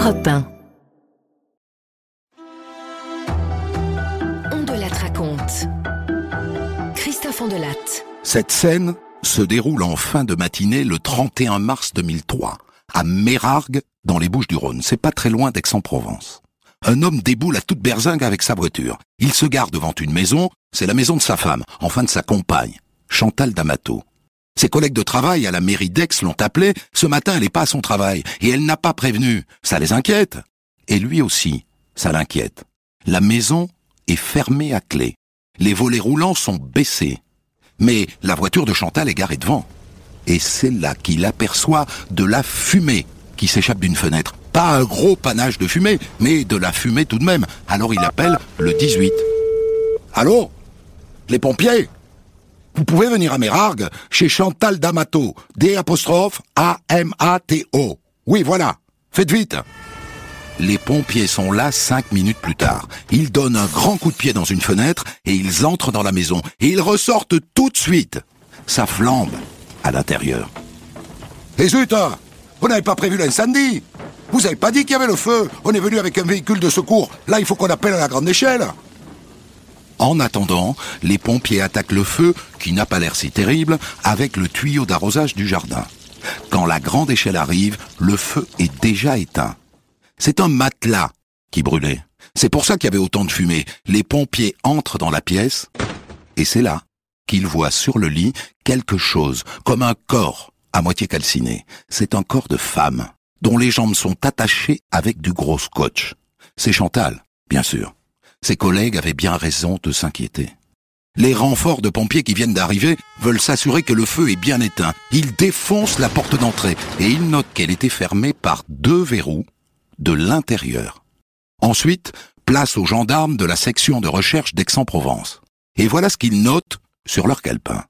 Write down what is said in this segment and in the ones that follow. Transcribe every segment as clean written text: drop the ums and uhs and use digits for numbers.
Europe 1. On de Latte raconte. Christophe Ondelatte. Cette scène se déroule en fin de matinée le 31 mars 2003, à Mérargues, dans les Bouches-du-Rhône. C'est pas très loin d'Aix-en-Provence. Un homme déboule à toute berzingue avec sa voiture. Il se gare devant une maison, c'est la maison de sa femme, enfin de sa compagne, Chantal D'Amato. Ses collègues de travail à la mairie d'Aix l'ont appelée. Ce matin, elle n'est pas à son travail et elle n'a pas prévenu. Ça les inquiète. Et lui aussi, ça l'inquiète. La maison est fermée à clé. Les volets roulants sont baissés. Mais la voiture de Chantal est garée devant. Et c'est là qu'il aperçoit de la fumée qui s'échappe d'une fenêtre. Pas un gros panache de fumée, mais de la fumée tout de même. Alors il appelle le 18. Allô ? Les pompiers ? Vous pouvez venir à Mérargues, chez Chantal D'Amato, D'-A-M-A-T-O. Oui, voilà. Faites vite. Les pompiers sont là 5 minutes plus tard. Ils donnent un grand coup de pied dans une fenêtre et ils entrent dans la maison. Et ils ressortent tout de suite. Ça flambe à l'intérieur. Et zut, vous n'avez pas prévu l'incendie ? Vous n'avez pas dit qu'il y avait le feu ? On est venu avec un véhicule de secours. Là, il faut qu'on appelle à la grande échelle. En attendant, les pompiers attaquent le feu, qui n'a pas l'air si terrible, avec le tuyau d'arrosage du jardin. Quand la grande échelle arrive, le feu est déjà éteint. C'est un matelas qui brûlait. C'est pour ça qu'il y avait autant de fumée. Les pompiers entrent dans la pièce, et c'est là qu'ils voient sur le lit quelque chose, comme un corps à moitié calciné. C'est un corps de femme, dont les jambes sont attachées avec du gros scotch. C'est Chantal, bien sûr. Ses collègues avaient bien raison de s'inquiéter. Les renforts de pompiers qui viennent d'arriver veulent s'assurer que le feu est bien éteint. Ils défoncent la porte d'entrée et ils notent qu'elle était fermée par 2 verrous de l'intérieur. Ensuite, place aux gendarmes de la section de recherche d'Aix-en-Provence. Et voilà ce qu'ils notent sur leur calepin.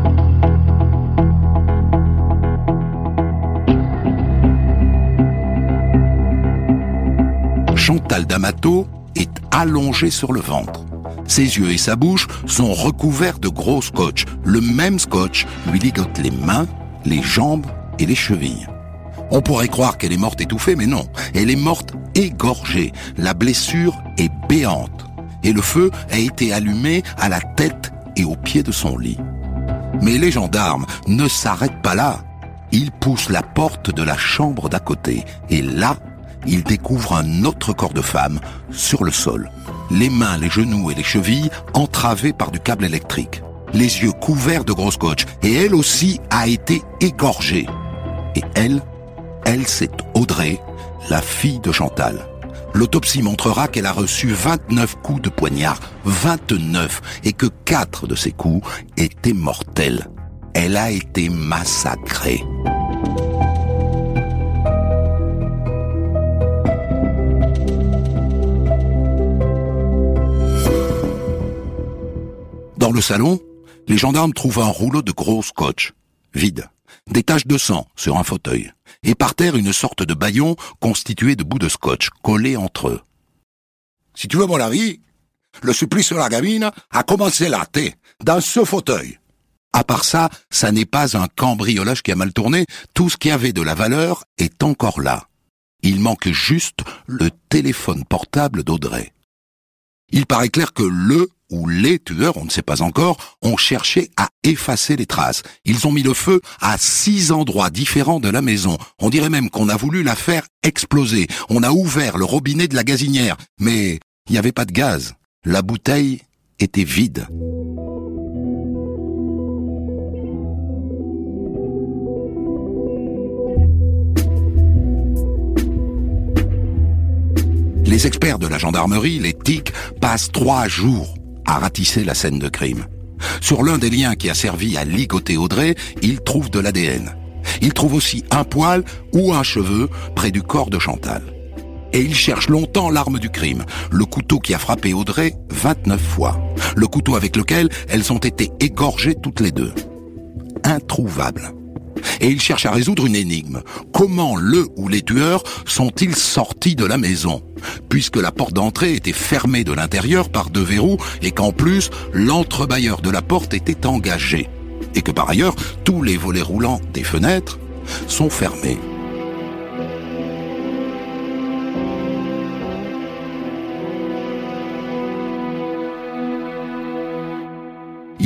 Chantal D'Amato est allongée sur le ventre. Ses yeux et sa bouche sont recouverts de gros scotch. Le même scotch lui ligote les mains, les jambes et les chevilles. On pourrait croire qu'elle est morte étouffée, mais non. Elle est morte égorgée. La blessure est béante. Et le feu a été allumé à la tête et au pied de son lit. Mais les gendarmes ne s'arrêtent pas là. Ils poussent la porte de la chambre d'à côté. Et là, ils découvrent un autre corps de femme sur le sol. Les mains, les genoux et les chevilles entravés par du câble électrique. Les yeux couverts de gros scotch. Et elle aussi a été égorgée. Et elle, c'est Audrey, la fille de Chantal. L'autopsie montrera qu'elle a reçu 29 coups de poignard. 29. Et que 4 de ces coups étaient mortels. Elle a été massacrée. Dans le salon, les gendarmes trouvent un rouleau de gros scotch, vide, des taches de sang sur un fauteuil, et par terre une sorte de bâillon constitué de bouts de scotch collés entre eux. Si tu veux mon avis, le supplice sur la gamine a commencé là, dans ce fauteuil. À part ça, ça n'est pas un cambriolage qui a mal tourné, tout ce qui avait de la valeur est encore là. Il manque juste le téléphone portable d'Audrey. Il paraît clair que le ou les tueurs, on ne sait pas encore, ont cherché à effacer les traces. Ils ont mis le feu à 6 endroits différents de la maison. On dirait même qu'on a voulu la faire exploser. On a ouvert le robinet de la gazinière, mais il n'y avait pas de gaz. La bouteille était vide. Les experts de la gendarmerie, les TIC, passent 3 jours à ratisser la scène de crime. Sur l'un des liens qui a servi à ligoter Audrey, ils trouvent de l'ADN. Ils trouvent aussi un poil ou un cheveu près du corps de Chantal. Et ils cherchent longtemps l'arme du crime, le couteau qui a frappé Audrey 29 fois. Le couteau avec lequel elles ont été égorgées toutes les deux. Introuvable. Et ils cherchent à résoudre une énigme. Comment le ou les tueurs sont-ils sortis de la maison ? Puisque la porte d'entrée était fermée de l'intérieur par 2 verrous et qu'en plus, l'entrebâilleur de la porte était engagé. Et que par ailleurs, tous les volets roulants des fenêtres sont fermés.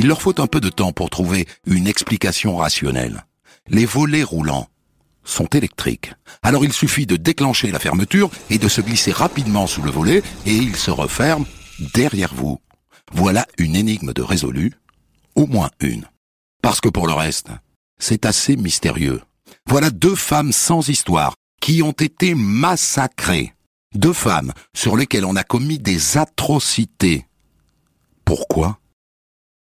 Il leur faut un peu de temps pour trouver une explication rationnelle. Les volets roulants sont électriques. Alors il suffit de déclencher la fermeture et de se glisser rapidement sous le volet et il se referme derrière vous. Voilà une énigme de résolue, au moins une. Parce que pour le reste, c'est assez mystérieux. Voilà 2 femmes sans histoire qui ont été massacrées. 2 femmes sur lesquelles on a commis des atrocités. Pourquoi ? Pourquoi ?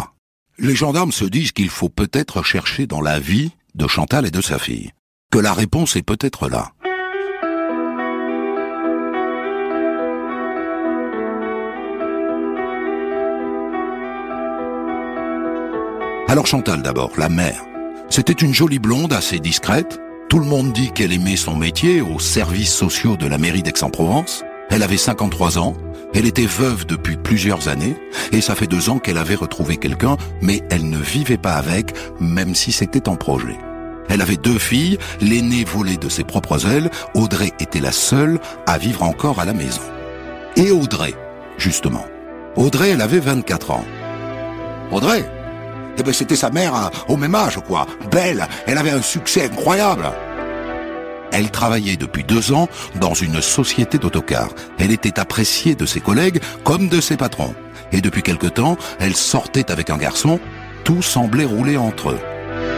Les gendarmes se disent qu'il faut peut-être chercher dans la vie de Chantal et de sa fille. Que la réponse est peut-être là. Alors Chantal d'abord, la mère. C'était une jolie blonde assez discrète. Tout le monde dit qu'elle aimait son métier aux services sociaux de la mairie d'Aix-en-Provence. Elle avait 53 ans, elle était veuve depuis plusieurs années, et ça fait 2 ans qu'elle avait retrouvé quelqu'un, mais elle ne vivait pas avec, même si c'était en projet. Elle avait 2 filles, l'aînée volait de ses propres ailes, Audrey était la seule à vivre encore à la maison. Et Audrey, justement. Audrey, elle avait 24 ans. Audrey ? Eh ben c'était sa mère au même âge, quoi. Belle, elle avait un succès incroyable. Elle travaillait depuis 2 ans dans une société d'autocars. Elle était appréciée de ses collègues comme de ses patrons. Et depuis quelque temps, elle sortait avec un garçon. Tout semblait rouler entre eux.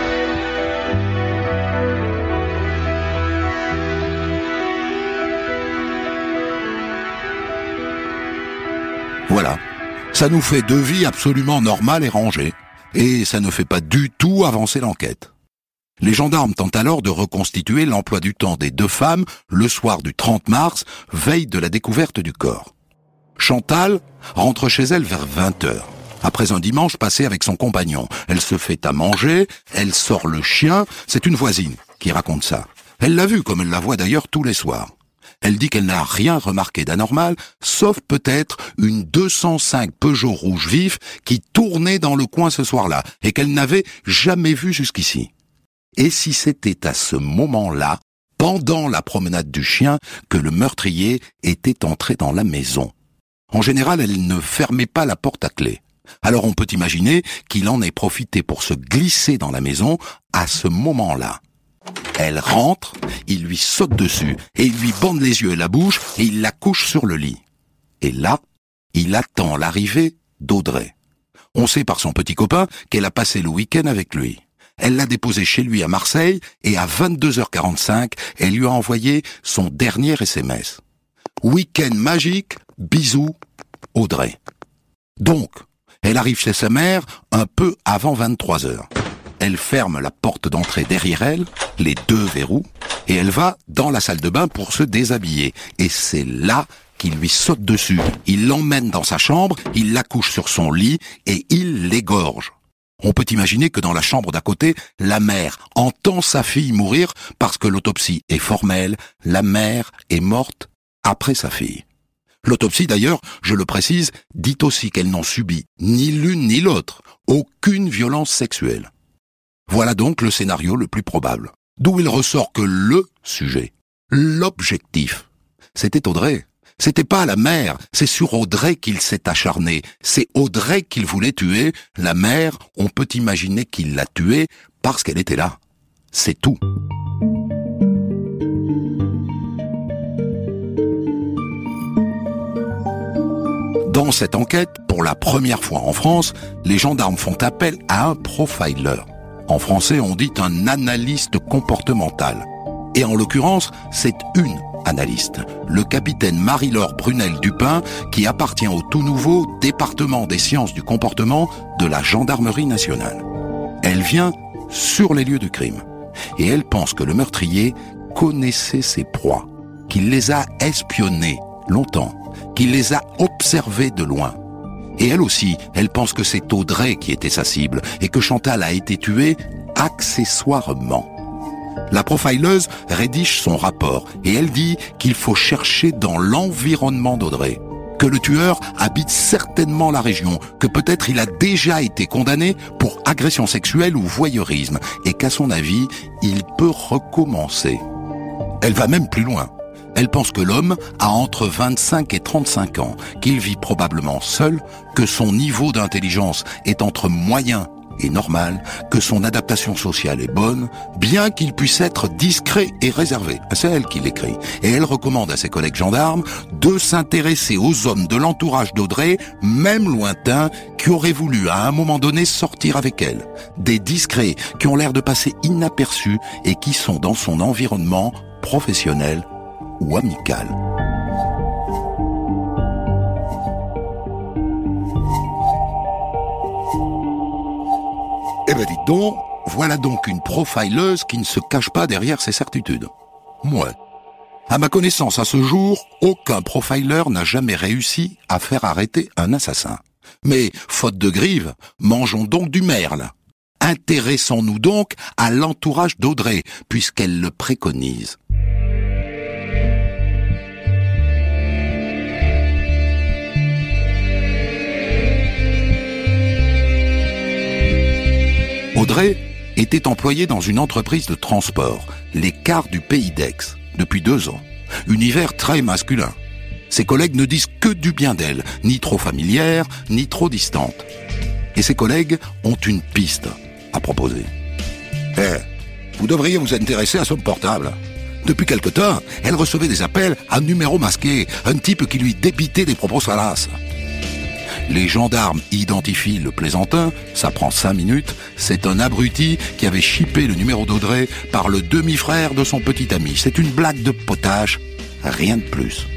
Voilà. Ça nous fait 2 vies absolument normales et rangées. Et ça ne fait pas du tout avancer l'enquête. Les gendarmes tentent alors de reconstituer l'emploi du temps des 2 femmes le soir du 30 mars, veille de la découverte du corps. Chantal rentre chez elle vers 20h. Après un dimanche passé avec son compagnon, elle se fait à manger, elle sort le chien, c'est une voisine qui raconte ça. Elle l'a vu comme elle la voit d'ailleurs tous les soirs. Elle dit qu'elle n'a rien remarqué d'anormal, sauf peut-être une 205 Peugeot rouge vif qui tournait dans le coin ce soir-là et qu'elle n'avait jamais vue jusqu'ici. Et si c'était à ce moment-là, pendant la promenade du chien, que le meurtrier était entré dans la maison? En général, elle ne fermait pas la porte à clé. Alors on peut imaginer qu'il en ait profité pour se glisser dans la maison à ce moment-là. Elle rentre, il lui saute dessus et il lui bande les yeux et la bouche et il la couche sur le lit. Et là, il attend l'arrivée d'Audrey. On sait par son petit copain qu'elle a passé le week-end avec lui. Elle l'a déposé chez lui à Marseille et à 22h45, elle lui a envoyé son dernier SMS. Week-end magique, bisous, Audrey. Donc, elle arrive chez sa mère un peu avant 23h. Elle ferme la porte d'entrée derrière elle, les 2 verrous, et elle va dans la salle de bain pour se déshabiller. Et c'est là qu'il lui saute dessus. Il l'emmène dans sa chambre, il la couche sur son lit et il l'égorge. On peut imaginer que dans la chambre d'à côté, la mère entend sa fille mourir parce que l'autopsie est formelle, la mère est morte après sa fille. L'autopsie d'ailleurs, je le précise, dit aussi qu'elles n'ont subi ni l'une ni l'autre, aucune violence sexuelle. Voilà donc le scénario le plus probable, d'où il ressort que le sujet, l'objectif, c'était Audrey. C'était pas la mère, c'est sur Audrey qu'il s'est acharné. C'est Audrey qu'il voulait tuer. La mère, on peut imaginer qu'il l'a tuée parce qu'elle était là. C'est tout. Dans cette enquête, pour la première fois en France, les gendarmes font appel à un profiler. En français, on dit un analyste comportemental. Et en l'occurrence, c'est une analyste, le capitaine Marie-Laure Brunel-Dupin, qui appartient au tout nouveau département des sciences du comportement de la gendarmerie nationale. Elle vient sur les lieux du crime. Et elle pense que le meurtrier connaissait ses proies, qu'il les a espionnés longtemps, qu'il les a observés de loin. Et elle aussi, elle pense que c'est Audrey qui était sa cible et que Chantal a été tuée accessoirement. La profileuse rédige son rapport et elle dit qu'il faut chercher dans l'environnement d'Audrey, que le tueur habite certainement la région, que peut-être il a déjà été condamné pour agression sexuelle ou voyeurisme et qu'à son avis, il peut recommencer. Elle va même plus loin. Elle pense que l'homme a entre 25 et 35 ans, qu'il vit probablement seul, que son niveau d'intelligence est entre moyen et normal, que son adaptation sociale est bonne, bien qu'il puisse être discret et réservé. C'est elle qui l'écrit. Et elle recommande à ses collègues gendarmes de s'intéresser aux hommes de l'entourage d'Audrey, même lointains, qui auraient voulu à un moment donné sortir avec elle. Des discrets qui ont l'air de passer inaperçus et qui sont dans son environnement professionnel ou amical. Eh ben dites donc, voilà donc une profileuse qui ne se cache pas derrière ses certitudes. Ouais. À ma connaissance, à ce jour, aucun profiler n'a jamais réussi à faire arrêter un assassin. Mais, faute de grive, mangeons donc du merle. Intéressons-nous donc à l'entourage d'Audrey, puisqu'elle le préconise. Audrey était employée dans une entreprise de transport, les Cars du Pays d'Aix, depuis 2 ans. Univers très masculin. Ses collègues ne disent que du bien d'elle, ni trop familière, ni trop distante. Et ses collègues ont une piste à proposer. Vous devriez vous intéresser à son portable. Depuis quelque temps, elle recevait des appels à numéro masqué, un type qui lui débitait des propos salaces. Les gendarmes identifient le plaisantin, ça prend 5 minutes, c'est un abruti qui avait chippé le numéro d'Audrey par le demi-frère de son petit ami. C'est une blague de potage, rien de plus.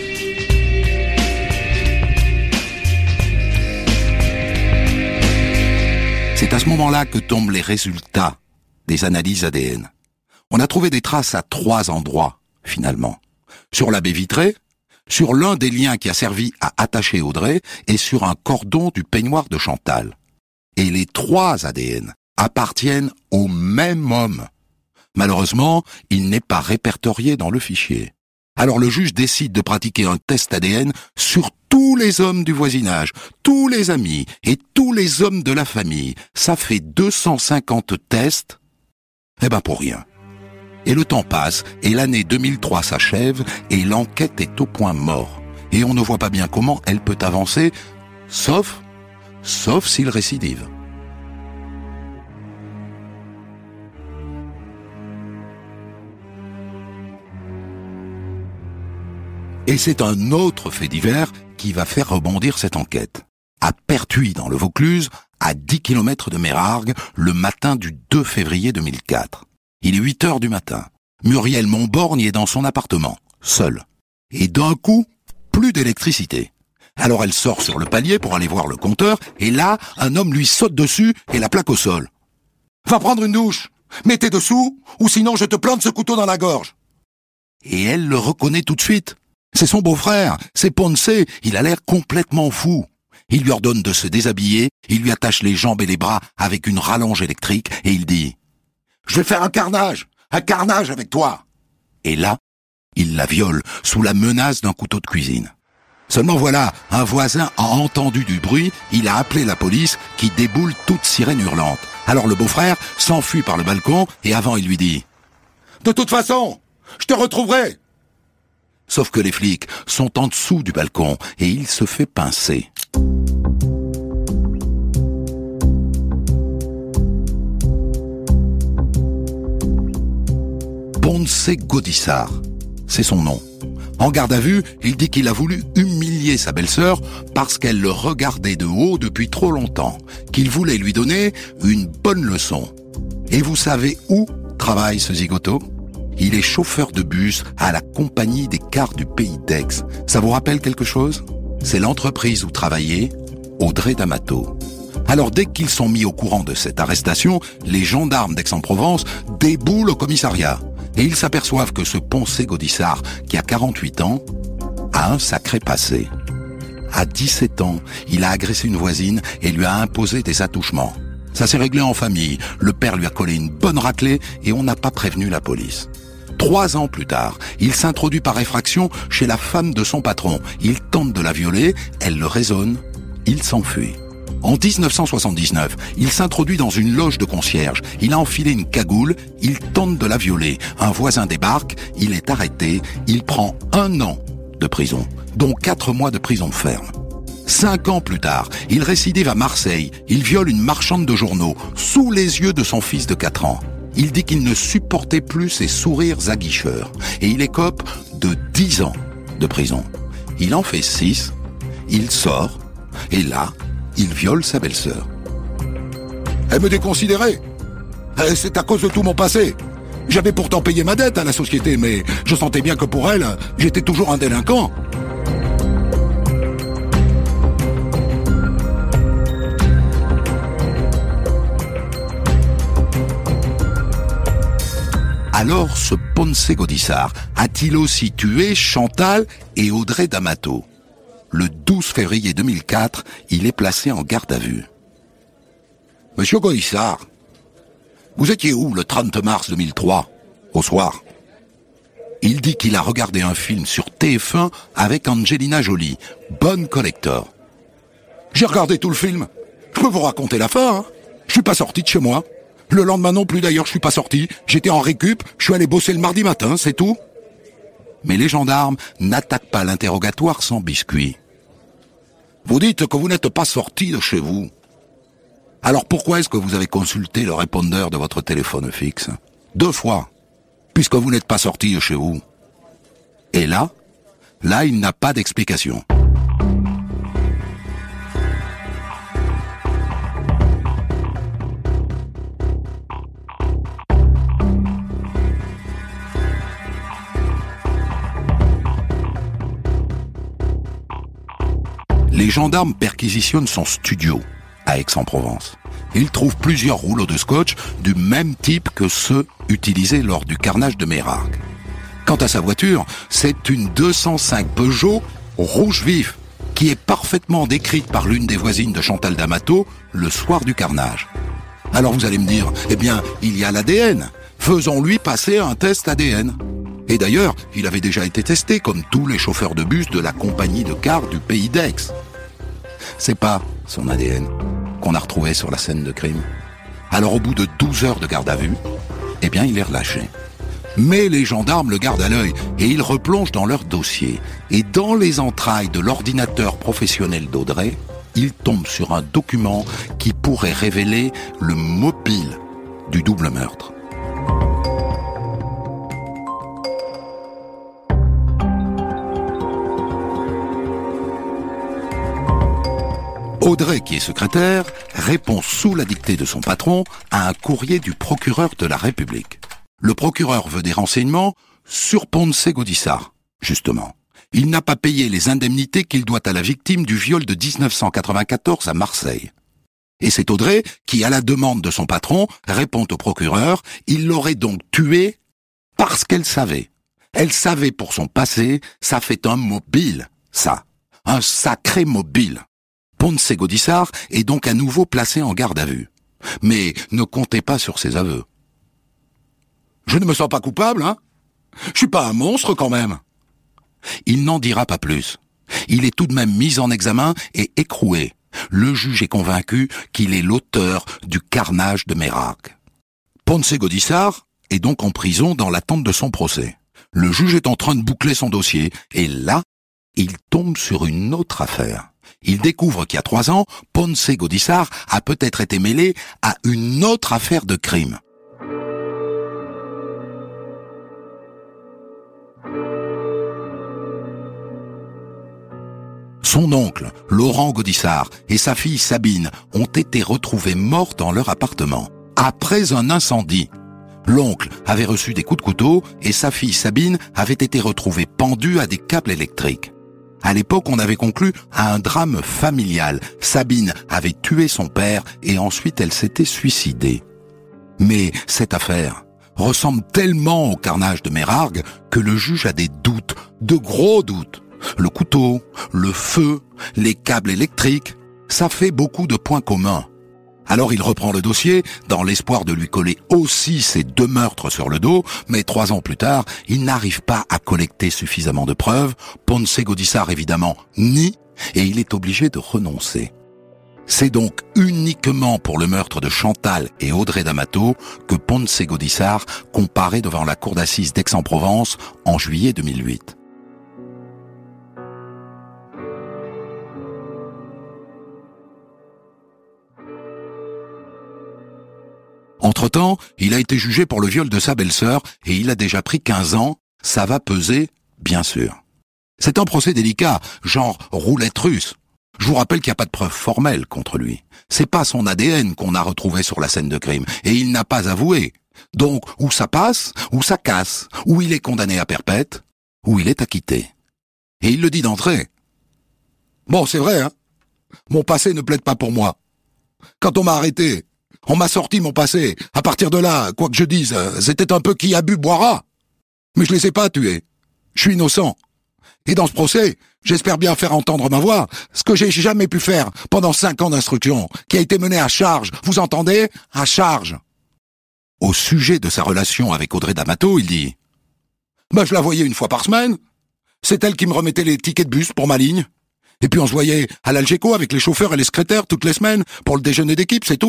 C'est à ce moment-là que tombent les résultats des analyses ADN. On a trouvé des traces à 3 endroits, finalement. Sur la baie vitrée, sur l'un des liens qui a servi à attacher Audrey et sur un cordon du peignoir de Chantal. Et les 3 ADN appartiennent au même homme. Malheureusement, il n'est pas répertorié dans le fichier. Alors le juge décide de pratiquer un test ADN sur tous les hommes du voisinage, tous les amis et tous les hommes de la famille. Ça fait 250 tests, pour rien. Et le temps passe, et l'année 2003 s'achève, et l'enquête est au point mort. Et on ne voit pas bien comment elle peut avancer, sauf s'il récidive. Et c'est un autre fait divers qui va faire rebondir cette enquête. À Pertuis, dans le Vaucluse, à 10 km de Mérargues, le matin du 2 février 2004. Il est 8 heures du matin. Muriel Montborgne est dans son appartement, seule. Et d'un coup, plus d'électricité. Alors elle sort sur le palier pour aller voir le compteur, et là, un homme lui saute dessus et la plaque au sol. « Va prendre une douche, mets tes dessous, ou sinon je te plante ce couteau dans la gorge. » Et elle le reconnaît tout de suite. C'est son beau-frère, c'est Ponce, il a l'air complètement fou. Il lui ordonne de se déshabiller, il lui attache les jambes et les bras avec une rallonge électrique, et il dit « Je vais faire un carnage avec toi !» Et là, il la viole sous la menace d'un couteau de cuisine. Seulement voilà, un voisin a entendu du bruit, il a appelé la police qui déboule toute sirène hurlante. Alors le beau-frère s'enfuit par le balcon et avant il lui dit « De toute façon, je te retrouverai !» Sauf que les flics sont en dessous du balcon et il se fait pincer. Ponce Gaudissart, c'est son nom. En garde à vue, il dit qu'il a voulu humilier sa belle-sœur parce qu'elle le regardait de haut depuis trop longtemps, qu'il voulait lui donner une bonne leçon. Et vous savez où travaille ce zigoto ? Il est chauffeur de bus à la compagnie des Cars du Pays d'Aix. Ça vous rappelle quelque chose ? C'est l'entreprise où travaillait Audrey D'Amato. Alors dès qu'ils sont mis au courant de cette arrestation, les gendarmes d'Aix-en-Provence déboulent au commissariat. Et ils s'aperçoivent que ce Ponce Gaudissart, qui a 48 ans, a un sacré passé. À 17 ans, il a agressé une voisine et lui a imposé des attouchements. Ça s'est réglé en famille. Le père lui a collé une bonne raclée et on n'a pas prévenu la police. 3 ans plus tard, il s'introduit par effraction chez la femme de son patron. Il tente de la violer, elle le raisonne, il s'enfuit. En 1979, il s'introduit dans une loge de concierge. Il a enfilé une cagoule, il tente de la violer. Un voisin débarque, il est arrêté, il prend 1 an de prison, dont 4 mois de prison ferme. 5 ans plus tard, il récidive à Marseille. Il viole une marchande de journaux, sous les yeux de son fils de 4 ans. Il dit qu'il ne supportait plus ses sourires aguicheurs. Et il écope de 10 ans de prison. Il en fait 6, il sort, et là, il viole sa belle-sœur. Elle me déconsidérait. C'est à cause de tout mon passé. J'avais pourtant payé ma dette à la société, mais je sentais bien que pour elle, j'étais toujours un délinquant. Alors ce Ponce Godissart a-t-il aussi tué Chantal et Audrey D'Amato? Le 12 février 2004, il est placé en garde à vue. Monsieur Godissart, vous étiez où le 30 mars 2003, au soir? Il dit qu'il a regardé un film sur TF1 avec Angelina Jolie, Bonne Collector. J'ai regardé tout le film. Je peux vous raconter la fin, hein. Je suis pas sorti de chez moi. Le lendemain non plus d'ailleurs, je suis pas sorti. J'étais en récup, je suis allé bosser le mardi matin, c'est tout. Mais les gendarmes n'attaquent pas l'interrogatoire sans biscuit. Vous dites que vous n'êtes pas sorti de chez vous. Alors pourquoi est-ce que vous avez consulté le répondeur de votre téléphone fixe? 2 fois, puisque vous n'êtes pas sorti de chez vous. Et là, il n'a pas d'explication. Les gendarmes perquisitionnent son studio à Aix-en-Provence. Ils trouvent plusieurs rouleaux de scotch du même type que ceux utilisés lors du carnage de Meyrargues. Quant à sa voiture, c'est une 205 Peugeot rouge vif qui est parfaitement décrite par l'une des voisines de Chantal D'Amato le soir du carnage. Alors vous allez me dire, eh bien, il y a l'ADN. Faisons-lui passer un test ADN. Et d'ailleurs, il avait déjà été testé comme tous les chauffeurs de bus de la compagnie de cars du pays d'Aix. C'est pas son ADN qu'on a retrouvé sur la scène de crime. Alors au bout de 12 heures de garde à vue, eh bien il est relâché. Mais les gendarmes le gardent à l'œil et ils replongent dans leur dossier. Et dans les entrailles de l'ordinateur professionnel d'Audrey, ils tombent sur un document qui pourrait révéler le mobile du double meurtre. Audrey, qui est secrétaire, répond sous la dictée de son patron à un courrier du procureur de la République. Le procureur veut des renseignements sur Ponce Godissart, justement. Il n'a pas payé les indemnités qu'il doit à la victime du viol de 1994 à Marseille. Et c'est Audrey qui, à la demande de son patron, répond au procureur, il l'aurait donc tué parce qu'elle savait. Elle savait pour son passé, ça fait un mobile, ça. Un sacré mobile. Ponce Godissart est donc à nouveau placé en garde à vue. Mais ne comptez pas sur ses aveux. Je ne me sens pas coupable, hein? Je suis pas un monstre quand même. Il n'en dira pas plus. Il est tout de même mis en examen et écroué. Le juge est convaincu qu'il est l'auteur du carnage de Meyrargues. Ponce Godissart est donc en prison dans l'attente de son procès. Le juge est en train de boucler son dossier et là, il tombe sur une autre affaire. Il découvre qu'il y a 3 ans, Ponce Godissart a peut-être été mêlé à une autre affaire de crime. Son oncle, Laurent Godissart, et sa fille Sabine ont été retrouvés morts dans leur appartement, après un incendie. L'oncle avait reçu des coups de couteau et sa fille Sabine avait été retrouvée pendue à des câbles électriques. À l'époque, on avait conclu à un drame familial. Sabine avait tué son père et ensuite elle s'était suicidée. Mais cette affaire ressemble tellement au carnage de Meyrargues que le juge a des doutes, de gros doutes. Le couteau, le feu, les câbles électriques, ça fait beaucoup de points communs. Alors il reprend le dossier dans l'espoir de lui coller aussi ces 2 meurtres sur le dos, mais 3 ans plus tard, il n'arrive pas à collecter suffisamment de preuves. Ponce Godissart évidemment nie et il est obligé de renoncer. C'est donc uniquement pour le meurtre de Chantal et Audrey D'Amato que Ponce Gaudissart comparaît devant la cour d'assises d'Aix-en-Provence en juillet 2008. Entre-temps, il a été jugé pour le viol de sa belle-sœur et il a déjà pris 15 ans. Ça va peser, bien sûr. C'est un procès délicat, genre roulette russe. Je vous rappelle qu'il n'y a pas de preuves formelles contre lui. C'est pas son ADN qu'on a retrouvé sur la scène de crime, et il n'a pas avoué. Donc, ou ça passe, ou ça casse, ou il est condamné à perpète, ou il est acquitté. Et il le dit d'entrée. Bon, c'est vrai, hein. Mon passé ne plaide pas pour moi. Quand on m'a arrêté, on m'a sorti mon passé. À partir de là, quoi que je dise, c'était un peu qui a bu boira. Mais je les ai pas tués. Je suis innocent. Et dans ce procès, j'espère bien faire entendre ma voix, ce que j'ai jamais pu faire pendant 5 ans d'instruction, qui a été mené à charge. Vous entendez? À charge. Au sujet de sa relation avec Audrey D'Amato, il dit « je la voyais une fois par semaine. C'est elle qui me remettait les tickets de bus pour ma ligne. Et puis on se voyait à l'Algeco avec les chauffeurs et les secrétaires toutes les semaines pour le déjeuner d'équipe, c'est tout. »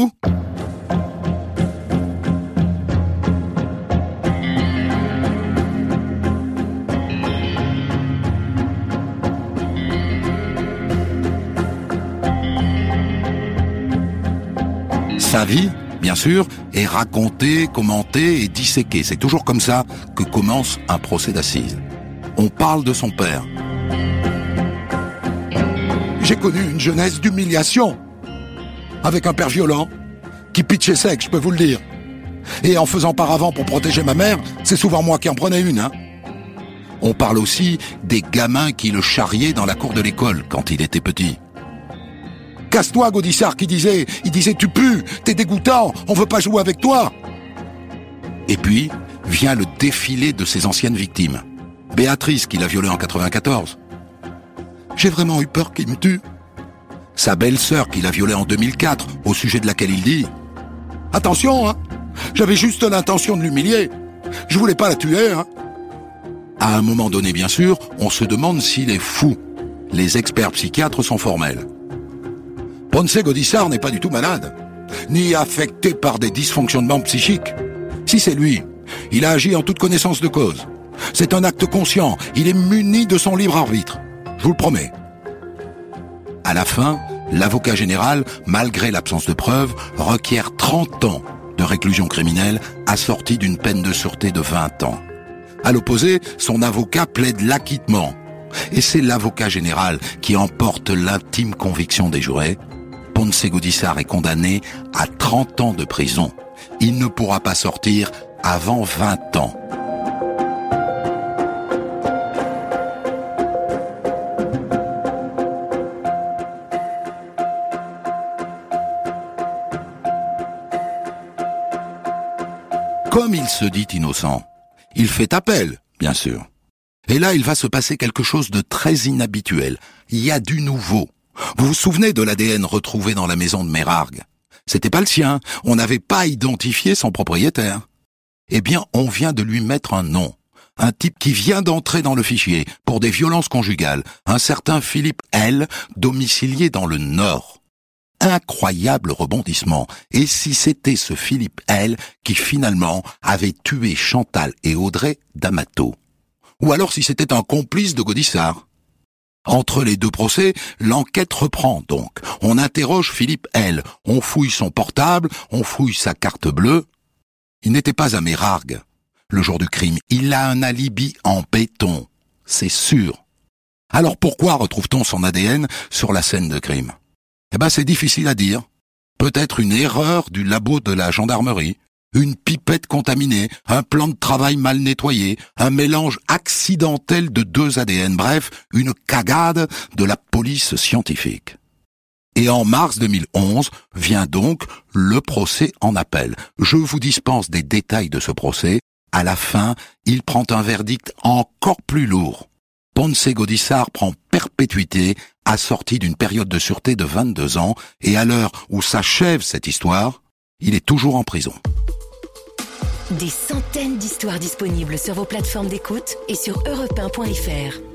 Sa vie, bien sûr, est racontée, commentée et disséquée. C'est toujours comme ça que commence un procès d'assises. On parle de son père. J'ai connu une jeunesse d'humiliation, avec un père violent, qui pitchait sec, je peux vous le dire. Et en faisant paravent pour protéger ma mère, c'est souvent moi qui en prenais une, hein. On parle aussi des gamins qui le charriaient dans la cour de l'école quand il était petit. Casse-toi, Gaudissart, il disait tu pues, t'es dégoûtant, on veut pas jouer avec toi. Et puis, vient le défilé de ses anciennes victimes. Béatrice, qui l'a violée en 94. J'ai vraiment eu peur qu'il me tue. Sa belle-sœur, qui l'a violée en 2004, au sujet de laquelle il dit « Attention, hein, j'avais juste l'intention de l'humilier. Je voulais pas la tuer, hein. » À un moment donné, bien sûr, on se demande s'il est fou. Les experts psychiatres sont formels. Ponce Gaudissart n'est pas du tout malade, ni affecté par des dysfonctionnements psychiques. Si c'est lui, il a agi en toute connaissance de cause. C'est un acte conscient, il est muni de son libre arbitre. Je vous le promets. À la fin, l'avocat général, malgré l'absence de preuves, requiert 30 ans de réclusion criminelle assortie d'une peine de sûreté de 20 ans. À l'opposé, son avocat plaide l'acquittement. Et c'est l'avocat général qui emporte l'intime conviction des jurés. Ponce Gaudissart est condamné à 30 ans de prison. Il ne pourra pas sortir avant 20 ans. Comme il se dit innocent, il fait appel, bien sûr. Et là, il va se passer quelque chose de très inhabituel. Il y a du nouveau. Vous vous souvenez de l'ADN retrouvé dans la maison de Meyrargues? C'était pas le sien. On n'avait pas identifié son propriétaire. Eh bien, on vient de lui mettre un nom. Un type qui vient d'entrer dans le fichier pour des violences conjugales. Un certain Philippe L, domicilié dans le Nord. Incroyable rebondissement. Et si c'était ce Philippe L qui finalement avait tué Chantal et Audrey D'Amato? Ou alors si c'était un complice de Gaudissart? Entre les deux procès, l'enquête reprend donc. On interroge Philippe L. On fouille son portable, on fouille sa carte bleue. Il n'était pas à Meyrargues le jour du crime. Il a un alibi en béton, c'est sûr. Alors pourquoi retrouve-t-on son ADN sur la scène de crime? C'est difficile à dire. Peut-être une erreur du labo de la gendarmerie. Une pipette contaminée, un plan de travail mal nettoyé, un mélange accidentel de 2 ADN, bref, une cagade de la police scientifique. Et en mars 2011 vient donc le procès en appel. Je vous dispense des détails de ce procès. À la fin, il prend un verdict encore plus lourd. Ponce Gaudissart prend perpétuité, assorti d'une période de sûreté de 22 ans, et à l'heure où s'achève cette histoire, il est toujours en prison. Des centaines d'histoires disponibles sur vos plateformes d'écoute et sur europe1.fr.